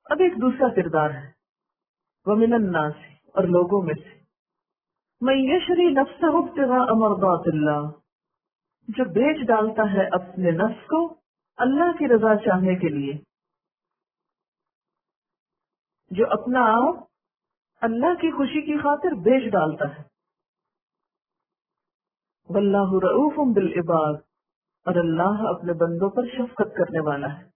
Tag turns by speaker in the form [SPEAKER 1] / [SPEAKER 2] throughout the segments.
[SPEAKER 1] اب ایک دوسرا کردار ہے، وَمِنَ النَّاسِ، اور لوگوں میں سے، مَن يَشْرِي نَفْسَهُ ابْتِغَاءَ مَرْضَاتِ اللَّهِ، جو بیچ ڈالتا ہے اپنے نفس کو اللہ کی رضا چاہنے کے لیے، جو اپنا آپ اللہ کی خوشی کی خاطر بیچ ڈالتا ہے۔ وَاللَّهُ رَءُوفٌ بِالْعِبَادِ، اور اللہ اپنے بندوں پر شفقت کرنے والا ہے۔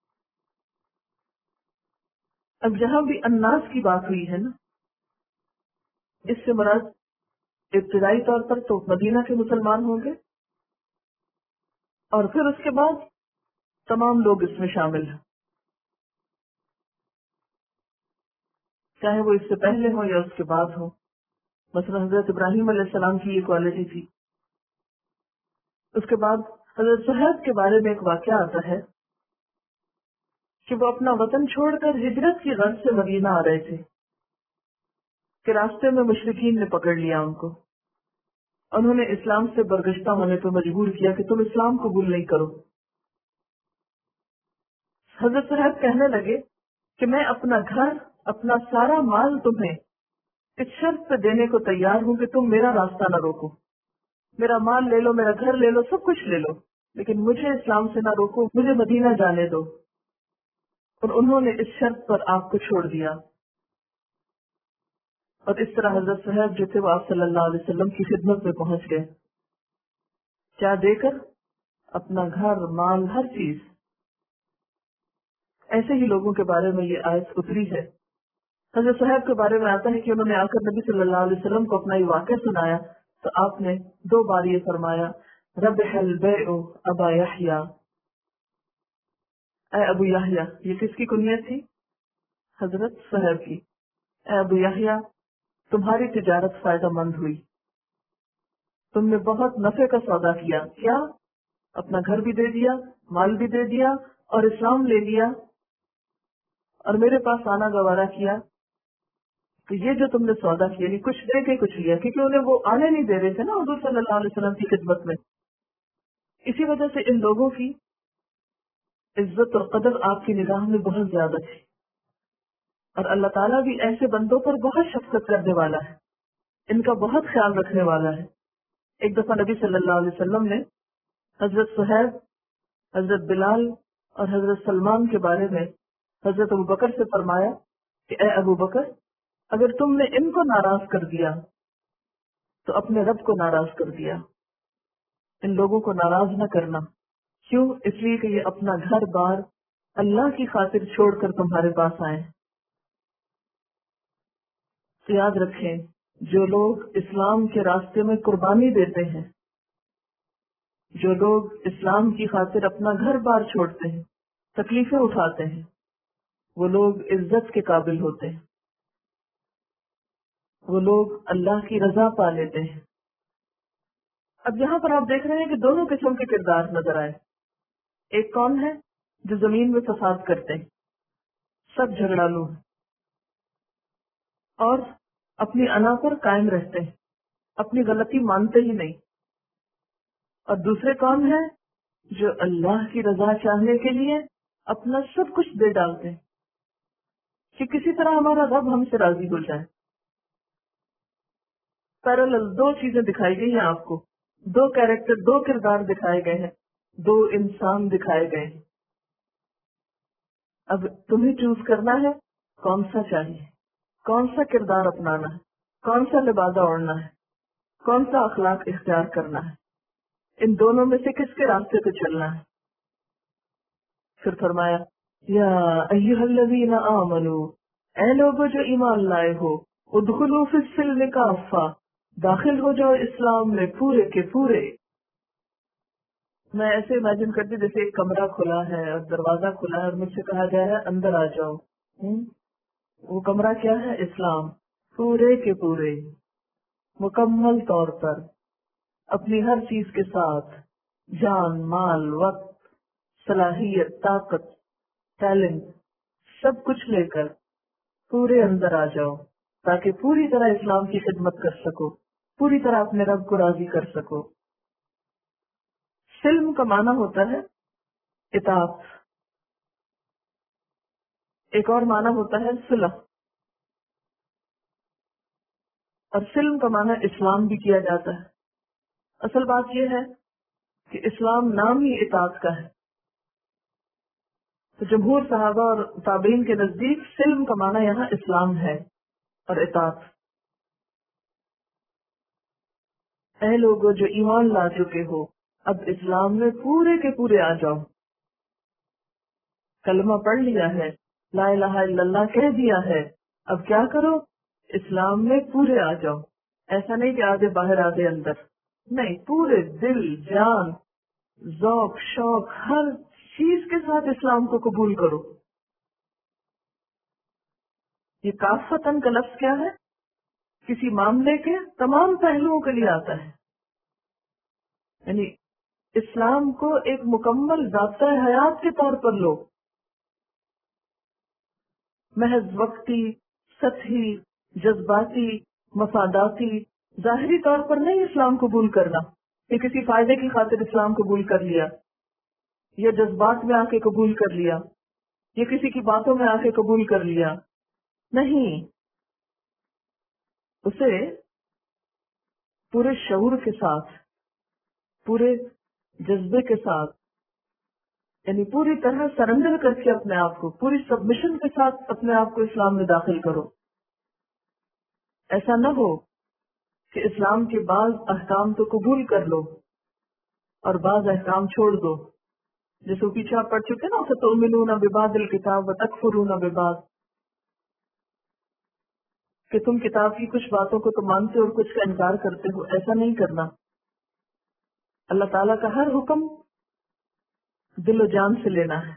[SPEAKER 1] اب جہاں بھی الناس کی بات ہوئی ہے نا، اس سے مراد ابتدائی طور پر تو مدینہ کے مسلمان ہوں گے، اور پھر اس کے بعد تمام لوگ اس میں شامل ہیں، چاہے وہ اس سے پہلے ہوں یا اس کے بعد ہوں۔ مثلا حضرت ابراہیم علیہ السلام کی یہ کوالٹی تھی۔ اس کے بعد حضرت صہیب کے بارے میں ایک واقعہ آتا ہے کہ وہ اپنا وطن چھوڑ کر ہجرت کی غرض سے مدینہ آ رہے تھے کہ راستے میں مشرکین نے پکڑ لیا ان کو، انہوں نے اسلام سے برگشتہ ہونے پہ مجبور کیا کہ تم اسلام قبول نہیں کرو۔ حضرت صہیب کہنے لگے کہ میں اپنا گھر، اپنا سارا مال تمہیں اس شرط پہ دینے کو تیار ہوں کہ تم میرا راستہ نہ روکو، میرا مال لے لو، میرا گھر لے لو، سب کچھ لے لو، لیکن مجھے اسلام سے نہ روکو، مجھے مدینہ جانے دو۔ اور انہوں نے اس شرط پر آپ کو چھوڑ دیا، اور اس طرح حضرت صہیب جو تھے وہ آپ صلی اللہ علیہ وسلم کی خدمت میں پہنچ گئے، کیا دے کر؟ اپنا گھر، مال، ہر چیز۔ ایسے ہی لوگوں کے بارے میں یہ آیت اتری ہے۔ حضرت صہیب کے بارے میں آتا ہے کہ انہوں نے آ کر نبی صلی اللہ علیہ وسلم کو اپنا یہ واقعہ سنایا تو آپ نے 2 بار یہ فرمایا، ربح البیع ابا یحییٰ، اے ابو یحییٰ۔ یہ کس کی کنیت تھی؟ حضرت صہیب کی۔ اے ابو یحییٰ، تمہاری تجارت فائدہ مند ہوئی، تم نے بہت نفع کا سودا کیا۔ کیا؟ اپنا گھر بھی دے دیا، مال بھی دے دیا، اور اسلام لے لیا، اور میرے پاس آنا گوارا کیا۔ تو یہ جو تم نے سودا کیا، نہیں کچھ دے کے کچھ لیا، کیونکہ انہیں وہ آنے نہیں دے رہے تھے نا حضور صلی اللہ علیہ وسلم کی خدمت میں۔ اسی وجہ سے ان لوگوں کی عزت اور قدر آپ کی نگاہ میں بہت زیادہ تھی، اور اللہ تعالیٰ بھی ایسے بندوں پر بہت شفقت کرنے والا ہے، ان کا بہت خیال رکھنے والا ہے۔ ایک دفعہ نبی صلی اللہ علیہ وسلم نے حضرت صہیب، حضرت بلال اور حضرت سلمان کے بارے میں حضرت ابو بکر سے فرمایا کہ اے ابو بکر، اگر تم نے ان کو ناراض کر دیا تو اپنے رب کو ناراض کر دیا۔ ان لوگوں کو ناراض نہ کرنا۔ کیوں؟ اس لیے کہ یہ اپنا گھر بار اللہ کی خاطر چھوڑ کر تمہارے پاس آئے۔ تو یاد رکھیں، جو لوگ اسلام کے راستے میں قربانی دیتے ہیں، جو لوگ اسلام کی خاطر اپنا گھر بار چھوڑتے ہیں، تکلیفیں اٹھاتے ہیں، وہ لوگ عزت کے قابل ہوتے ہیں، وہ لوگ اللہ کی رضا پا لیتے ہیں۔ اب یہاں پر آپ دیکھ رہے ہیں کہ دونوں قسم کے کردار نظر آئے۔ ایک کون ہے؟ جو زمین میں فساد کرتے ہیں، سب جھگڑالو ہیں، اور اپنی انا پر قائم رہتے ہیں، اپنی غلطی مانتے ہی نہیں۔ اور دوسرے کون ہیں؟ جو اللہ کی رضا چاہنے کے لیے اپنا سب کچھ دے ڈالتے ہیں کہ کسی طرح ہمارا رب ہم سے راضی ہو جائے۔ پیرالل 2 چیزیں دکھائی گئی ہیں آپ کو، 2 کیریکٹر، 2 کردار دکھائے گئے ہیں، 2 انسان دکھائے گئے ہیں۔ اب تمہیں چوز کرنا ہے کون سا چاہیے، کون سا کردار اپنانا ہے، کون سا لبادہ اوڑھنا ہے، کون سا اخلاق اختیار کرنا ہے، ان دونوں میں سے کس کے راستے پہ چلنا ہے۔ پھر فرمایا یا ایھا الذین آمنو، اے لوگو جو ایمان لائے ہو، ادخلوا فی السلم کافہ، داخل ہو جاؤ اسلام میں پورے کے پورے۔ میں ایسے امیجن کرتی جیسے ایک کمرہ کھلا ہے اور دروازہ کھلا ہے اور مجھ سے کہا جا رہا ہے اندر آ جاؤ۔ وہ کمرہ کیا ہے؟ اسلام، پورے کے پورے، مکمل طور پر، اپنی ہر چیز کے ساتھ، جان، مال، وقت، صلاحیت، طاقت، ٹیلنٹ، سب کچھ لے کر پورے اندر آ جاؤ تاکہ پوری طرح اسلام کی خدمت کر سکو، پوری طرح اپنے رب کو راضی کر سکو۔ سلم کا معنی ہوتا ہے اطاعت، ایک اور معنی ہوتا ہے صلح، اور سلم کا معنی اسلام بھی کیا جاتا ہے۔ اصل بات یہ ہے کہ اسلام نام ہی اطاعت کا ہے، تو جمہور صحابہ اور تابعین کے نزدیک سلم کا معنی یہاں اسلام ہے اور اطاعت۔ اے لوگوں جو ایمان لا چکے ہو، اب اسلام میں پورے کے پورے آ جاؤ، کلمہ پڑھ لیا ہے، لا الہ الا اللہ کہہ دیا ہے، اب کیا کرو؟ اسلام میں پورے آ جاؤ۔ ایسا نہیں کہ آدھے باہر آدھے اندر، نہیں، پورے دل جان ذوق شوق ہر چیز کے ساتھ اسلام کو قبول کرو۔ یہ کافتن کا لفظ کیا ہے؟ کسی معاملے کے تمام پہلوؤں کے لیے آتا ہے، یعنی اسلام کو ایک مکمل ضابطۂ حیات کے طور پر لو، محض وقتی، سطحی، جذباتی، مفاداتی، ظاہری طور پر نہیں اسلام قبول کرنا کہ کسی فائدے کی خاطر اسلام قبول کر لیا، یا جذبات میں آ کے قبول کر لیا، یا کسی کی باتوں میں آ کے قبول کر لیا، نہیں، اسے پورے شعور کے ساتھ، پورے جذبے کے ساتھ، یعنی پوری طرح سرنڈر کر کے اپنے آپ کو، پوری سبمیشن کے ساتھ اپنے آپ کو اسلام میں داخل کرو۔ ایسا نہ ہو کہ اسلام کے بعض احکام تو قبول کر لو اور بعض احکام چھوڑ دو، جیسے پیچھے آپ پڑھ چکے نا، فَتُؤْمِنُونَ بِبَعْضِ الْكِتَابِ وَتَكْفُرُونَ بِبَعْضٍ، کہ تم کتاب کی کچھ باتوں کو تو مانتے اور کچھ کا انکار کرتے ہو۔ ایسا نہیں کرنا۔ اللہ تعالیٰ کا ہر حکم دل و جان سے لینا ہے،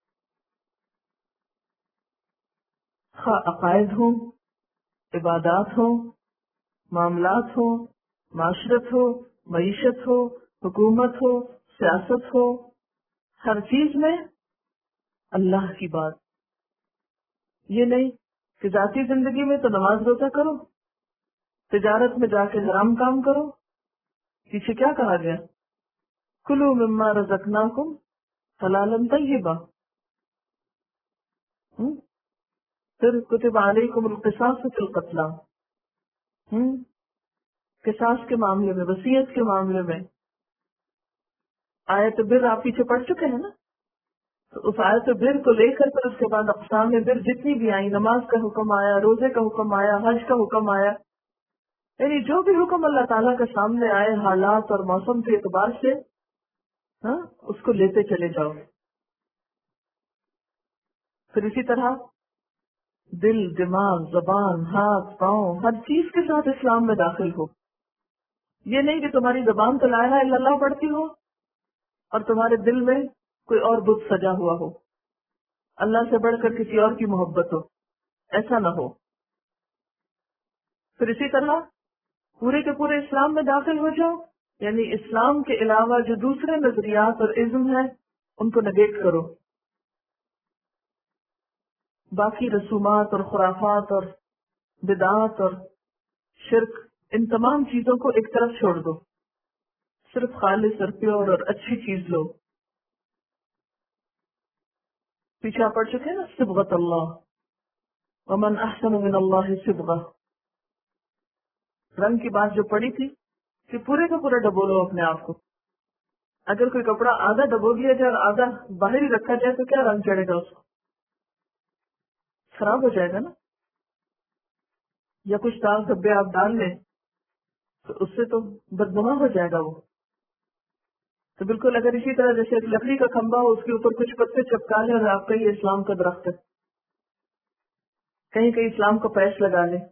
[SPEAKER 1] خواہ عقائد ہوں، عبادات ہوں، معاملات ہوں، معاشرت ہو، معیشت ہو، حکومت ہو، سیاست ہو، ہر چیز میں اللہ کی بات۔ یہ نہیں کہ ذاتی زندگی میں تو نماز روزہ کرو، تجارت میں جا کے حرام کام کرو۔ پیچھے کیا کہا گیا؟ کلوا مما رزقناکم حلالا طیبا، پھر کتب علیکم القصاص فی القتلی، قصاص کے معاملے میں، وصیت کے معاملے میں۔ آیت بر آپ پیچھے پڑھ چکے ہیں نا، تو اس آیت بر کو لے کر پھر اس کے بعد اقسام بر جتنی بھی آئی، نماز کا حکم آیا، روزے کا حکم آیا، حج کا حکم آیا، یعنی جو بھی حکم اللہ تعالیٰ کے سامنے آئے حالات اور موسم کے اعتبار سے، اس کو لیتے چلے جاؤ۔ پھر اسی طرح دل، دماغ، زبان، ہاتھ، پاؤں، ہر چیز کے ساتھ اسلام میں داخل ہو۔ یہ نہیں کہ تمہاری زبان تو لا الہ الا اللہ پڑھتی ہو اور تمہارے دل میں کوئی اور بت سجا ہوا ہو، اللہ سے بڑھ کر کسی اور کی محبت ہو، ایسا نہ ہو۔ پھر اسی طرح پورے کے پورے اسلام میں داخل ہو جاؤ، یعنی اسلام کے علاوہ جو دوسرے نظریات اور ازم ہیں ان کو نگیٹ کرو، باقی رسومات اور خرافات اور بدعات اور شرک، ان تمام چیزوں کو ایک طرف چھوڑ دو، صرف خالص اور پیور اور اچھی چیز لو۔ پیچھے آپ پڑھ چکے ہیں نا، صبغۃ اللہ، ومن احسن من اللہ صبغہ، رنگ کی بات جو پڑی تھی کہ پورے کا پورا ڈبولو اپنے آپ کو۔ اگر کوئی کپڑا آدھا ڈبو دیا جائے اور آدھا باہر ہی رکھا جائے تو کیا رنگ چڑھے گا؟ اس کو خراب ہو جائے گا نا۔ یا کچھ داغ دھبے آپ ڈال لیں تو اس سے تو بدنما ہو جائے گا وہ۔ تو بالکل اگر اسی طرح جیسے ایک لکڑی کا کھمبا ہو، اس کے اوپر کچھ پتے چپکا لیں اور آپ کا یہ اسلام کا درخت ہے، کہیں کہیں اسلام کا پیس لگا لیں۔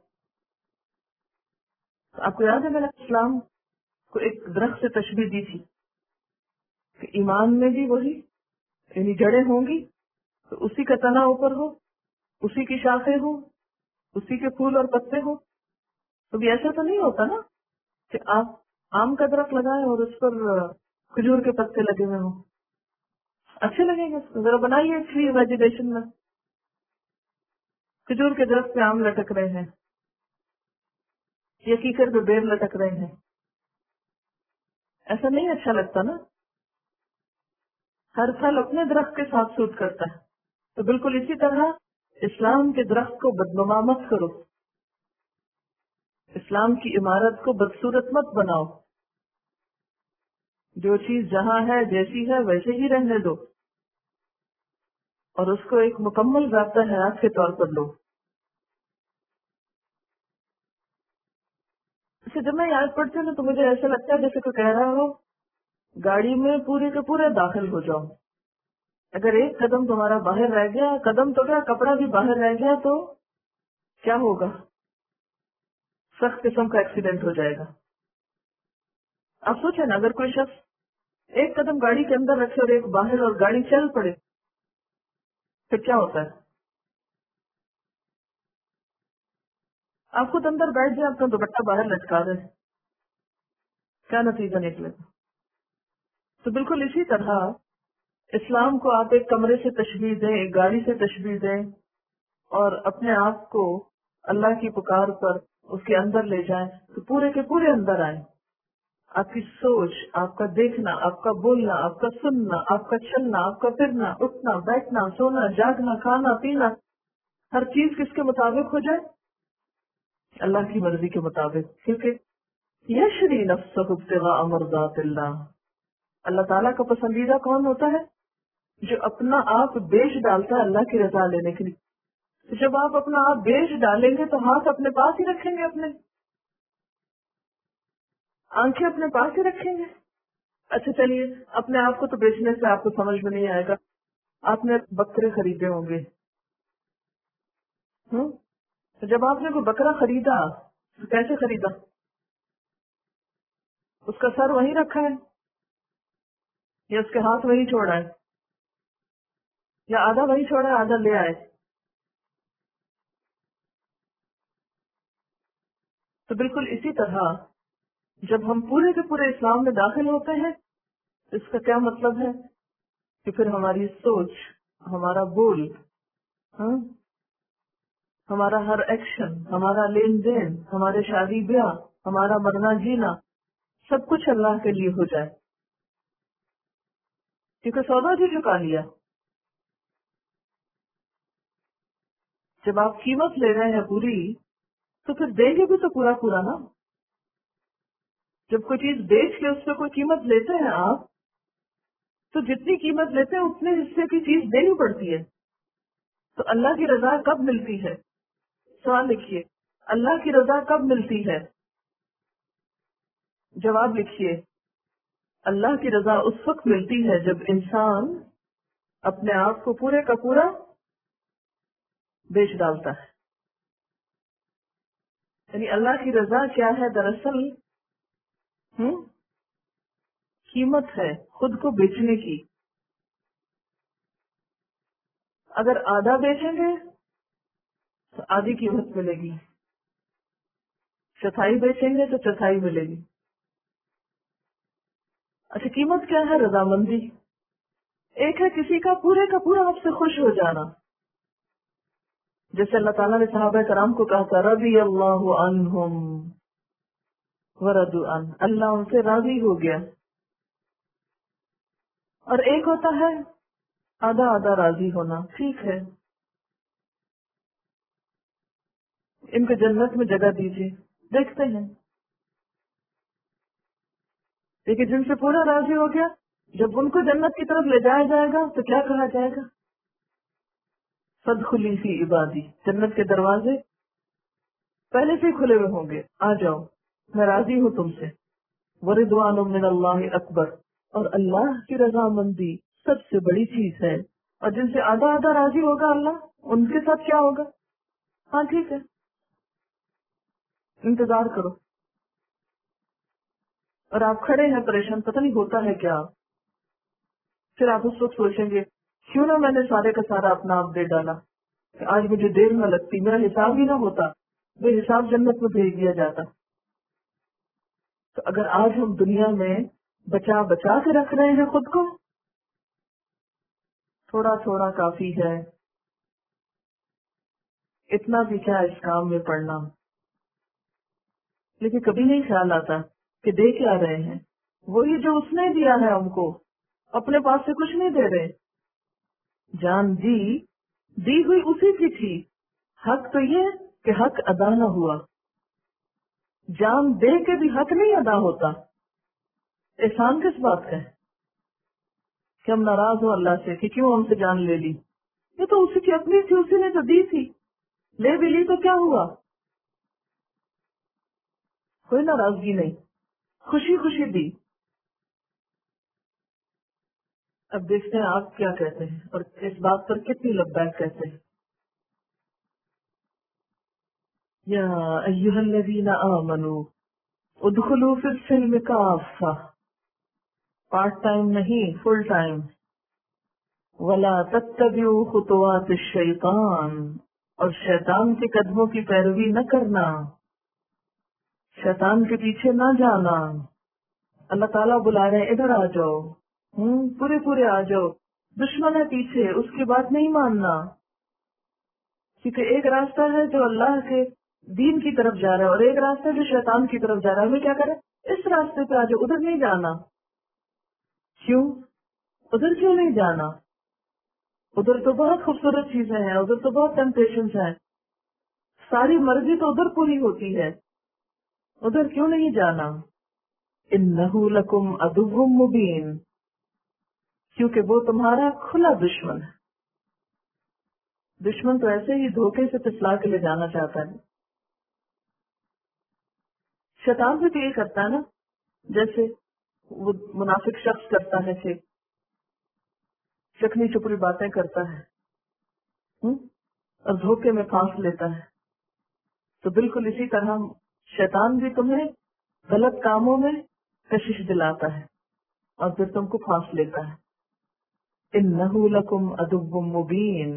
[SPEAKER 1] آپ کو یاد ہے میں نے اسلام کو ایک درخت سے تشبیہ دی تھی کہ ایمان میں بھی وہی، یعنی جڑیں ہوں گی تو اسی کا تنا اوپر ہو، اسی کی شاخیں ہو، اسی کے پھول اور پتے ہو۔ تو بھی ایسا تو نہیں ہوتا نا کہ آپ آم کا درخت لگائیں اور اس پر کھجور کے پتے لگے ہوئے ہوں، اچھے لگیں گے؟ ذرا بنائیے ٹری ویجیٹیشن میں، کھجور کے درخت پہ آم لٹک رہے ہیں یا کیکر پہ بیر لٹک رہے ہیں، ایسا نہیں اچھا لگتا نا۔ ہر پھل اپنے درخت کے ساتھ سوٹ کرتا ہے۔ تو بالکل اسی طرح اسلام کے درخت کو بدنما مت کرو، اسلام کی عمارت کو بدصورت مت بناؤ، جو چیز جہاں ہے جیسی ہے ویسے ہی رہنے دو، اور اس کو ایک مکمل ضابطہ حیات کے طور پر لو۔ اسے جب میں یاد پڑتی ہوں تو مجھے ایسا لگتا ہے جیسے کوئی کہہ رہا ہو گاڑی میں پورے کے پورے داخل ہو جاؤ، اگر ایک قدم تمہارا باہر رہ گیا، قدم تو کیا کپڑا بھی باہر رہ گیا تو کیا ہوگا؟ سخت قسم کا ایکسیڈنٹ ہو جائے گا۔ آپ سوچیں نا، اگر کوئی شخص ایک قدم گاڑی کے اندر رکھے اور ایک باہر اور گاڑی چل پڑے پھر کیا ہوتا ہے؟ آپ خود اندر بیٹھ جائیں، اپنا دوپٹہ باہر لٹکا دیں، کیا نتیجہ نکلے گا؟ تو بالکل اسی طرح اسلام کو آپ ایک کمرے سے تشبیہ دیں، ایک گاڑی سے تشبیہ دیں، اور اپنے آپ کو اللہ کی پکار پر اس کے اندر لے جائیں تو پورے کے پورے اندر آئیں۔ آپ کی سوچ، آپ کا دیکھنا، آپ کا بولنا، آپ کا سننا، آپ کا چلنا، آپ کا پھرنا، اٹھنا بیٹھنا، سونا جاگنا، کھانا پینا، ہر چیز کس کے مطابق ہو جائے؟ اللہ کی مرضی کے مطابق، کیونکہ یشری نفسہ ابتغاء مرضات اللہ، اللہ تعالیٰ کا پسندیدہ کون ہوتا ہے؟ جو اپنا آپ بیچ ڈالتا ہے اللہ کی رضا لینے کے لیے۔ جب آپ اپنا آپ بیچ ڈالیں گے تو ہاتھ اپنے پاس ہی رکھیں گے، اپنے آنکھیں اپنے پاس ہی رکھیں گے۔ اچھا چلیے، اپنے آپ کو تو بیچنے سے آپ کو سمجھ میں نہیں آئے گا، آپ نے بکرے خریدے ہوں گے، تو جب آپ نے کوئی بکرا خریدا تو کیسے خریدا؟ اس کا سر وہیں رکھا ہے یا اس کے ہاتھ وہیں چھوڑا ہے، یا آدھا وہیں چھوڑا ہے آدھا لے آئے؟ تو بالکل اسی طرح جب ہم پورے کے پورے اسلام میں داخل ہوتے ہیں، اس کا کیا مطلب ہے کہ پھر ہماری سوچ، ہمارا بول، ہاں، ہمارا ہر ایکشن، ہمارا لین دین، ہمارے شادی بیاہ، ہمارا مرنا جینا، سب کچھ اللہ کے لیے ہو جائے، کیونکہ سودا جو چکا لیا۔ جب آپ قیمت لے رہے ہیں پوری تو پھر دیں گے بھی تو پورا پورا نا۔ جب کوئی چیز بیچ کے اس پہ کوئی قیمت لیتے ہیں آپ، تو جتنی قیمت لیتے ہیں اتنے حصے کی چیز دینی پڑتی ہے۔ تو اللہ کی رضا کب ملتی ہے؟ سوال لکھیے، اللہ کی رضا کب ملتی ہے؟ جواب لکھیے، اللہ کی رضا اس وقت ملتی ہے جب انسان اپنے آپ کو پورے کا پورا بیچ ڈالتا ہے۔ یعنی اللہ کی رضا کیا ہے؟ دراصل قیمت ہے خود کو بیچنے کی۔ اگر آدھا بیچیں گے تو آدھی قیمت ملے گی، چوتھائی بیچیں گے تو چوتھائی ملے گی۔ اچھا، قیمت کیا ہے؟ رضامندی۔ ایک ہے کسی کا پورے کا پورا آپ سے خوش ہو جانا، جیسے اللہ تعالیٰ نے صحابہ کرام کو کہا تھا رضی اللہ عنہم ورضوا عنہ، اللہ ان سے راضی ہو گیا۔ اور ایک ہوتا ہے آدھا آدھا راضی ہونا، ٹھیک ہے ان کو جنت میں جگہ دیجیے، دیکھتے ہیں۔ لیکن جن سے پورا راضی ہو گیا، جب ان کو جنت کی طرف لے جایا جائے گا تو کیا کہا جائے گا؟ فادخلی فی عبادی، جنت کے دروازے پہلے سے ہی کھلے ہوئے ہوں گے، آ جاؤ میں راضی ہوں تم سے۔ ورضوان من اللہ اکبر، اور اللہ کی رضامندی سب سے بڑی چیز ہے۔ اور جن سے آدھا آدھا راضی ہوگا اللہ، ان کے ساتھ کیا ہوگا؟ ہاں ٹھیک ہے، انتظار کرو۔ اور آپ کھڑے ہیں پریشان، پتہ نہیں ہوتا ہے کیا، پھر آپ اس وقت سوچیں گے کیوں نہ میں نے سارے کا سارا اپنا آپ دے ڈالا، کہ آج مجھے دیر نہ لگتی، میرا حساب ہی نہ ہوتا، بے حساب جنت میں بھیج دیا جاتا۔ تو اگر آج ہم دنیا میں بچا بچا کے رکھ رہے ہیں خود کو، تھوڑا تھوڑا کافی ہے، اتنا بھی کیا اس کام میں پڑنا۔ لیکن کبھی نہیں خیال آتا کہ دے کیا رہے ہیں، وہی جو اس نے دیا ہے ہم کو، اپنے پاس سے کچھ نہیں دے رہے۔ جان دی دی ہوئی اسی کی تھی. حق تو یہ کہ حق ادا نہ ہوا. جان دے کے بھی حق نہیں ادا ہوتا. احسان کس بات کا ہے کہ ہم ناراض ہوں اللہ سے کہ کیوں ہم سے جان لے لی؟ یہ تو اسی کی اپنی تھی، اسی نے تو دی تھی. لے بھی لی تو کیا ہوا؟ کوئی ناراضگی نہیں، خوشی خوشی دی. اب دیکھتے ہیں آپ کیا کہتے ہیں اور اس بات پر کتنی لبیک کہتے ہیں. یا ایھا الذین آمنوا ادخلوا فی السلم کافہ. پارٹ ٹائم نہیں، فل ٹائم. ولا تتبعوا خطوات الشیطان، اور شیطان کے قدموں کی پیروی نہ کرنا، شیطان کے پیچھے نہ جانا. اللہ تعالیٰ بلا رہے ہیں ادھر آ جاؤ، پورے پورے آ جاؤ. دشمن ہے پیچھے، اس کی بات نہیں ماننا. کیونکہ ایک راستہ ہے جو اللہ کے دین کی طرف جا رہا ہے اور ایک راستہ ہے جو شیطان کی طرف جا رہا ہے. ہمیں کیا کرے؟ اس راستے پہ آ جاؤ، ادھر نہیں جانا. کیوں ادھر کیوں نہیں جانا؟ ادھر تو بہت خوبصورت چیزیں ہیں، ادھر تو بہت ٹیمپٹیشنز ہیں، ساری مرضی تو ادھر پوری ہوتی ہے. ادھر کیوں نہیں جانا؟ انہ لکم عدو مبین، کیونکہ وہ تمہارا کھلا دشمن ہے. دشمن تو ایسے ہی دھوکے سے پسلا کے لے جانا چاہتا ہے. شیطان بھی تو یہ کرتا ہے نا، جیسے وہ منافق شخص کرتا ہے کہ چکنی چپڑی باتیں کرتا ہے اور دھوکے میں پھانس لیتا ہے. تو بالکل اسی طرح شیطان بھی تمہیں غلط کاموں میں کشش دلاتا ہے اور پھر تم کو پھانس لیتا ہے. انہ لکم عدو مبین.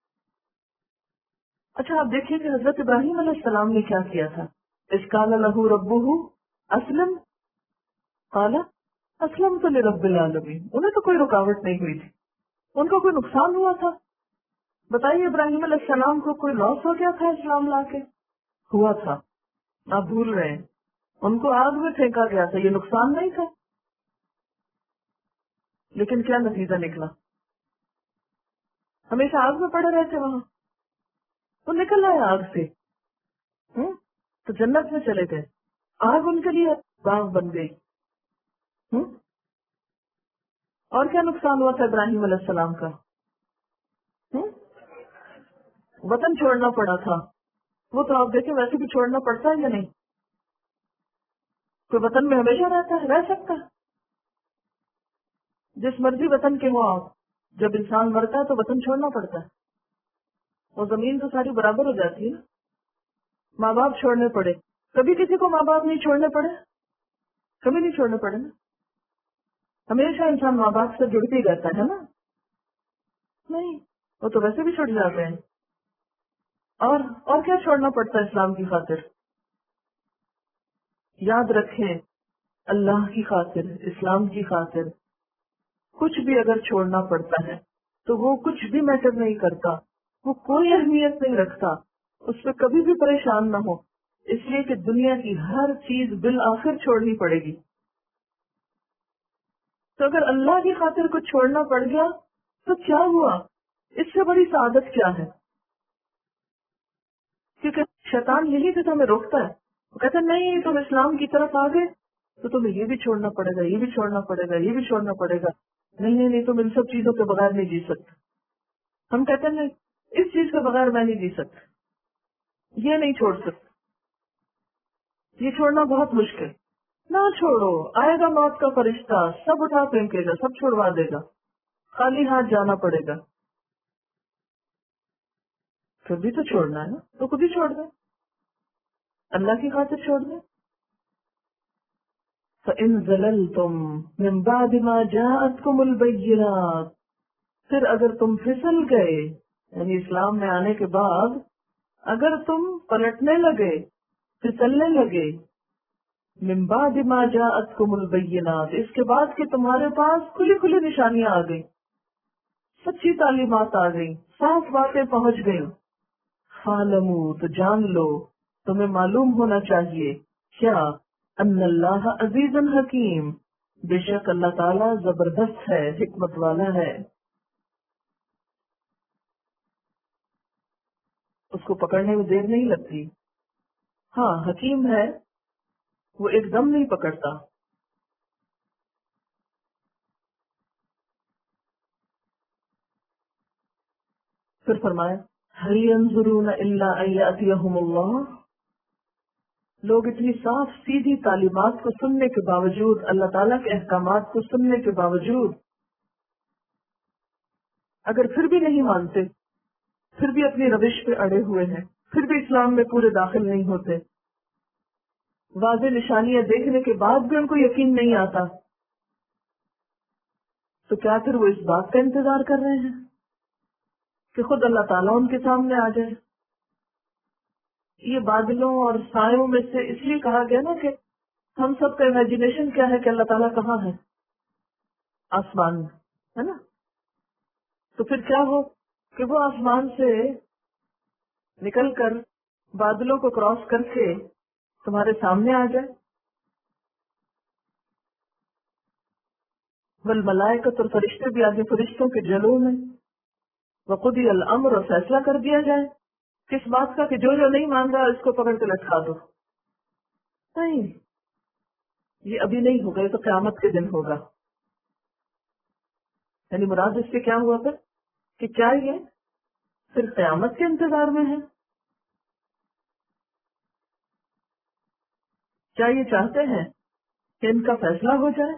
[SPEAKER 1] اچھا آپ دیکھیے کہ حضرت ابراہیم علیہ السلام نے کیا کیا تھا. اذ قال لہ ربہ اسلم قال اسلمت لرب العالمین. انہیں تو کوئی رکاوٹ نہیں ہوئی تھی، ان کو کوئی نقصان ہوا تھا؟ بتائیے ابراہیم علیہ السلام کو کوئی لاس ہو گیا تھا اسلام لا کے؟ ہوا تھا. آپ بھول رہے ہیں، ان کو آگ میں پھینکا گیا تھا، یہ نقصان نہیں تھا؟ لیکن کیا نتیجہ نکلا؟ ہمیشہ آگ میں پڑے رہتے وہاں. وہ نکل آئے آگ سے، تو جنت میں چلے گئے. آگ ان کے لیے باغ بن گئی. اور کیا نقصان ہوا تھا ابراہیم علیہ السلام کا؟ وطن چھوڑنا پڑا تھا. وہ تو آپ دیکھیں ویسے بھی چھوڑنا پڑتا ہے یا نہیں؟ کوئی وطن میں ہمیشہ رہتا ہے؟ رہ سکتا ہے؟ جس مرضی وطن کے ہو آپ، جب انسان مرتا ہے تو وطن چھوڑنا پڑتا ہے. وہ زمین تو ساری برابر ہو جاتی ہے نا. ماں باپ چھوڑنے پڑے، کبھی کسی کو ماں باپ نہیں چھوڑنے پڑے؟ کبھی نہیں چھوڑنے پڑے نا. ہمیشہ انسان ماں باپ سے جڑتے ہی رہتا ہے نا. نہیں، وہ تو ویسے بھی چھوڑ جاتے ہیں. اور کیا چھوڑنا پڑتا ہے اسلام کی خاطر؟ یاد رکھیں، اللہ کی خاطر، اسلام کی خاطر کچھ بھی اگر چھوڑنا پڑتا ہے تو وہ کچھ بھی میٹر نہیں کرتا، وہ کوئی اہمیت نہیں رکھتا. اس پہ کبھی بھی پریشان نہ ہو، اس لیے کہ دنیا کی ہر چیز بالآخر چھوڑنی پڑے گی. تو اگر اللہ کی خاطر کچھ چھوڑنا پڑ گیا تو کیا ہوا؟ اس سے بڑی سعادت کیا ہے؟ کیونکہ شیطان یہی سے تمہیں روکتا ہے. وہ کہتا ہے نہیں، تم اسلام کی طرف آ گئے تو تمہیں یہ بھی چھوڑنا پڑے گا، یہ بھی چھوڑنا پڑے گا، یہ بھی چھوڑنا پڑے گا. نہیں نہیں نہیں، تم ان سب چیزوں کے بغیر نہیں جی سکتے. ہم کہتے ہیں نہیں، اس چیز کے بغیر میں نہیں جی سکتا، یہ نہیں چھوڑ سکتا، یہ چھوڑنا بہت مشکل. نہ چھوڑو، آئے گا موت کا فرشتہ، سب اٹھا پھینکے گا، سب چھوڑوا دے گا، خالی ہاتھ جانا پڑے گا. پھر بھی تو چھوڑنا ہے نا، تو خود ہی چھوڑ دیں، اللہ کی خاطر چھوڑ دیں. فَإِن زَلَلْتُمْ مِن بَعْدِ مَا جَاءَتْكُمُ الْبَيِّنَاتُ، پھر اگر تم پھسل گئے، یعنی اسلام میں آنے کے بعد اگر تم پلٹنے لگے، پھسلنے لگے، من بعد ما جاءتکم البینات، اس کے بعد کہ تمہارے پاس کھلی کھلی نشانیاں آ گئی، سچی تعلیمات آ گئی، صاف باتیں پہنچ گئی. فَاعْلَمُوا، تو جان لو، تمہیں معلوم ہونا چاہیے، کیا؟ ان اللہ عزیز حکیم، بے شک اللہ تعالیٰ زبردست ہے، حکمت والا ہے. اس کو پکڑنے میں دیر نہیں لگتی. ہاں حکیم ہے، وہ ایک دم نہیں پکڑتا. پھر فرمایا هل ينظرون الا ان ياتيهم الله. لوگ اتنی صاف سیدھی تعلیمات کو سننے کے باوجود، اللہ تعالیٰ کے احکامات کو سننے کے باوجود اگر پھر بھی نہیں مانتے، پھر بھی اپنی روش پہ اڑے ہوئے ہیں، پھر بھی اسلام میں پورے داخل نہیں ہوتے، واضح نشانیاں دیکھنے کے بعد بھی ان کو یقین نہیں آتا، تو کیا پھر وہ اس بات کا انتظار کر رہے ہیں کہ خود اللہ تعالیٰ ان کے سامنے آ جائے؟ یہ بادلوں اور سایوں میں سے اس لیے کہا گیا نا کہ ہم سب کا امیجنیشن کیا ہے کہ اللہ تعالیٰ کہاں ہے؟ آسمان میں ہے نا. تو پھر کیا ہو کہ وہ آسمان سے نکل کر بادلوں کو کراس کر کے تمہارے سامنے آ جائے. والملائکۃ، اور فرشتے بھی آگے فرشتوں کے جلووں میں. وقضی الامر، اور فیصلہ کر دیا جائے. کس بات کا کہ جو نہیں مان رہا اس کو پکڑ کے لٹکا دو. نہیں، یہ ابھی نہیں ہوگا، یہ تو قیامت کے دن ہوگا. یعنی مراد اس سے کیا ہوا پھر کہ کیا یہ صرف قیامت کے انتظار میں ہے؟ کیا یہ چاہتے ہیں کہ ان کا فیصلہ ہو جائے؟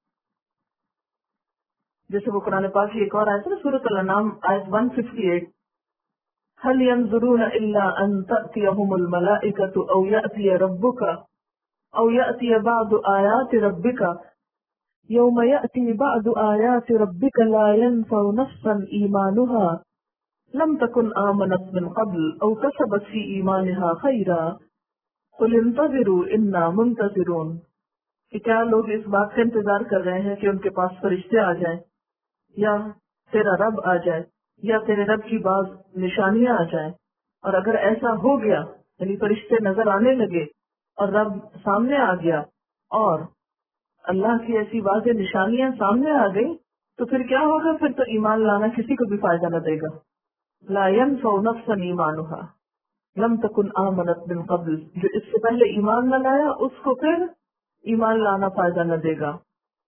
[SPEAKER 1] جیسے وہ قرآن پاک کی ایک اور آیت ہے نا، سورۃ الانعام آیت 158، هل ينظرون الا ان تأتيهم الملائکۃ او یأتی ربک او یأتی بعض آیات ربک یوم یأتی بعض آیات ربک لا ينفع نفسا ایمانها لم تکن آمنت من قبل او کسبت فی ایمانها خیرا قل انتظروا انا منتظرون. کہ کیا لوگ اس بات کا انتظار کر رہے ہیں کہ ان کے پاس فرشتے آ جائیں، یا تیرا رب آ جائے، یا تیرے رب کی بعض نشانیاں آ جائیں؟ اور اگر ایسا ہو گیا، یعنی فرشتے نظر آنے لگے اور رب سامنے آ گیا اور اللہ کی ایسی واضح نشانیاں سامنے آ گئی، تو پھر کیا ہوگا؟ پھر تو ایمان لانا کسی کو بھی فائدہ نہ دے گا. لا ينفع نفسا ایمانها لم تکن آمنت من قبل، جو اس سے پہلے ایمان نہ لایا اس کو پھر ایمان لانا فائدہ نہ دے گا.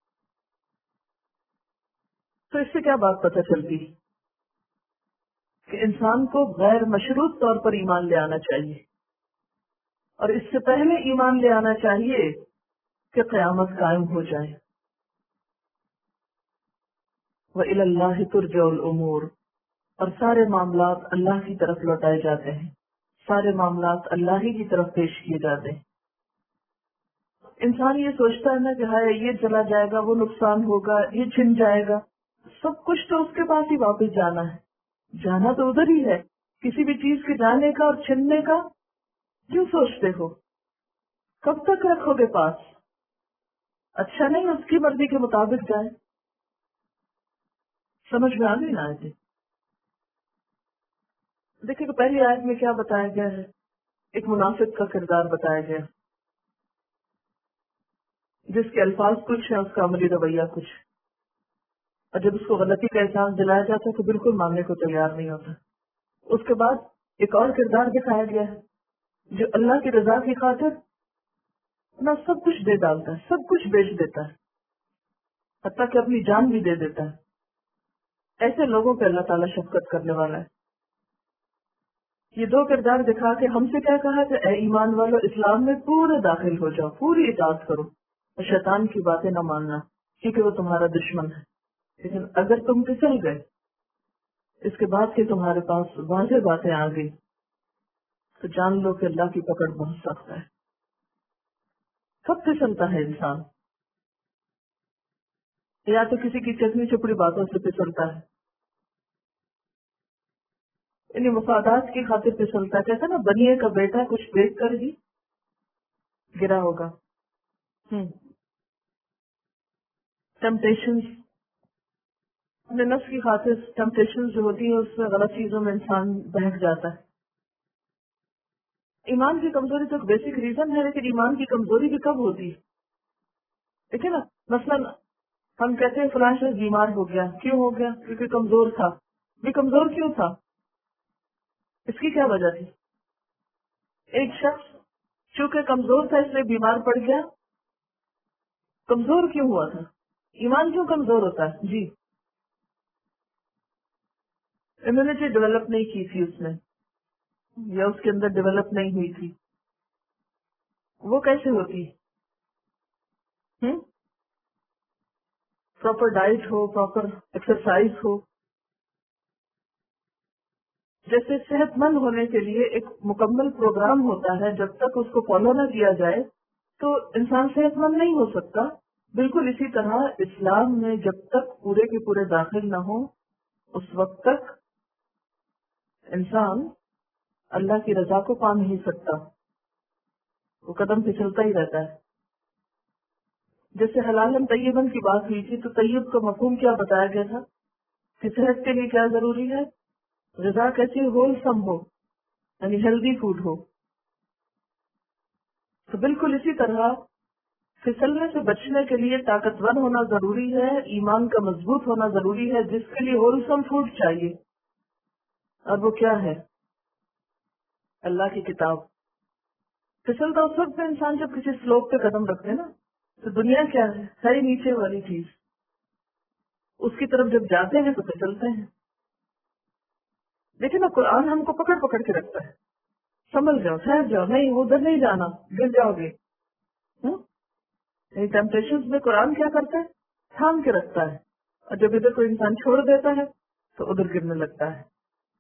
[SPEAKER 1] تو اس سے کیا بات پتہ چلتی کہ انسان کو غیر مشروط طور پر ایمان لے آنا چاہیے، اور اس سے پہلے ایمان لے آنا چاہیے کہ قیامت قائم ہو جائے. وَإِلَى اللَّهِ تُرْجَعُ الْأُمُورُ، اور سارے معاملات اللہ کی طرف لوٹائے جاتے ہیں، سارے معاملات اللہ ہی کی طرف پیش کیے جاتے ہیں. انسان یہ سوچتا ہے نا کہ ہائے یہ چلا جائے گا، وہ نقصان ہوگا، یہ چھن جائے گا، سب کچھ تو اس کے پاس ہی واپس جانا ہے. جانا تو ادھر ہی ہے. کسی بھی چیز کے جانے کا اور چھننے کا کیوں سوچتے ہو؟ کب تک رکھو گے پاس؟ اچھا نہیں اس کی مرضی کے مطابق جائے. سمجھ میں آ گئی نا آیت؟ دیکھیں کہ پہلی آیت میں کیا بتایا گیا ہے؟ ایک منافق کا کردار بتایا گیا، جس کے الفاظ کچھ ہیں، اس کا عملی رویہ کچھ، اور جب اس کو غلطی کا احساس دلایا جاتا ہے تو بالکل ماننے کو تیار نہیں ہوتا. اس کے بعد ایک اور کردار دکھایا گیا ہے جو اللہ کی رضا کی خاطر اپنا سب کچھ دے ڈالتا ہے، سب کچھ بیچ دیتا ہے، حتیٰ کہ اپنی جان بھی دے دیتا ہے. ایسے لوگوں پہ اللہ تعالیٰ شفقت کرنے والا ہے. یہ دو کردار دکھا کے ہم سے کیا کہا کہ اے ایمان والو اسلام میں پورے داخل ہو جاؤ، پوری اطاعت کرو اور شیطان کی باتیں نہ ماننا کیونکہ وہ تمہارا دشمن ہے. لیکن اگر تم پھسل گئے اس کے بعد کہ تمہارے پاس واضح باتیں آ گئی تو جان لو کہ اللہ کی پکڑ بہت سخت ہے. کب پھسلتا ہے انسان؟ یا تو کسی کی چکنی چپڑی باتوں سے پھسلتا ہے، یعنی مفادات کی خاطر پھسلتا ہے. کہتا نا بنیے کا بیٹا کچھ دیکھ کر ہی گرا ہوگا. ٹیمپٹیشن، اپنے نفس کی خاطر ٹیمپٹیشن جو ہوتی ہے اس میں غلط چیزوں میں انسان بہک جاتا ہے. ایمان کی کمزوری تو ایک بیسک ریزن ہے، لیکن ایمان کی کمزوری بھی کب ہوتی ہے؟ دیکھیں نا، مثلاً ہم کہتے ہیں فلاں شخص بیمار ہو گیا، کیوں ہو گیا؟ کیونکہ کمزور تھا. بھی کمزور کیوں تھا؟ اس کی کیا وجہ تھی؟ ایک شخص چونکہ کمزور تھا اس لیے بیمار پڑ گیا. کمزور کیوں ہوا تھا؟ ایمان کیوں کمزور ہوتا ہے؟ جی، امیونٹی ڈیولپ نہیں کی تھی اس نے، یا اس کے اندر ڈیولپ نہیں ہوئی تھی. وہ کیسے ہوتی؟ پراپر ڈائٹ ہو، پراپر ایکسرسائز ہو. جیسے صحت مند ہونے کے لیے ایک مکمل پروگرام ہوتا ہے، جب تک اس کو فالو نہ کیا جائے تو انسان صحت مند نہیں ہو سکتا. بالکل اسی طرح اسلام میں جب تک پورے کے پورے داخل نہ ہو اس وقت تک انسان اللہ کی رضا کو پا نہیں سکتا، وہ قدم پھسلتا ہی رہتا ہے. جیسے حلال طیبن کی بات ہوئی تھی تو طیب کا مفہوم کیا بتایا گیا تھا کہ صحت کے لیے کیا ضروری ہے؟ غذا کیسی ہول سم ہو، یعنی ہیلدی فوڈ ہو. تو بالکل اسی طرح پھسلنے سے بچنے کے لیے طاقتور ہونا ضروری ہے، ایمان کا مضبوط ہونا ضروری ہے، جس کے لیے ہول سم فوڈ چاہیے. اور وہ کیا ہے؟ اللہ کی کتاب. پھسلتا اس وقت انسان جب کسی سلوپ پہ قدم رکھتے نا، تو دنیا کیا ہے ہی نیچے والی چیز، اس کی طرف جب جاتے ہیں تو پھسلتے ہیں. لیکن اب قرآن ہم کو پکڑ پکڑ کے رکھتا ہے، سنبھل جاؤ، ٹھہر جاؤ، نہیں ادھر نہیں جانا، گر جاؤ گے. ٹیمپٹیشن میں قرآن کیا کرتا ہے؟ تھام کے رکھتا ہے، اور جب ادھر کوئی انسان چھوڑ دیتا ہے تو ادھر گرنے لگتا ہے.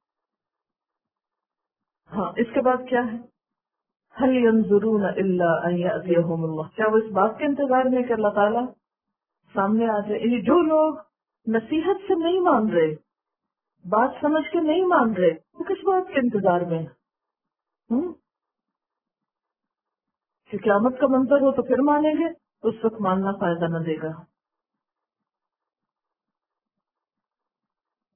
[SPEAKER 1] ہاں، اس کے بعد کیا ہے؟ هل ينظرون الا ان يأتيهم الله. کیا وہ اس بات کے انتظار میں کہ اللہ تعالیٰ سامنے آ جائے؟ یعنی جو لوگ نصیحت سے نہیں مان رہے، بات سمجھ کے نہیں مان رہے، وہ کس بات کے انتظار میں ہیں؟ کہ قیامت کا منظر ہو تو پھر مانیں گے، اس وقت ماننا فائدہ نہ دے گا.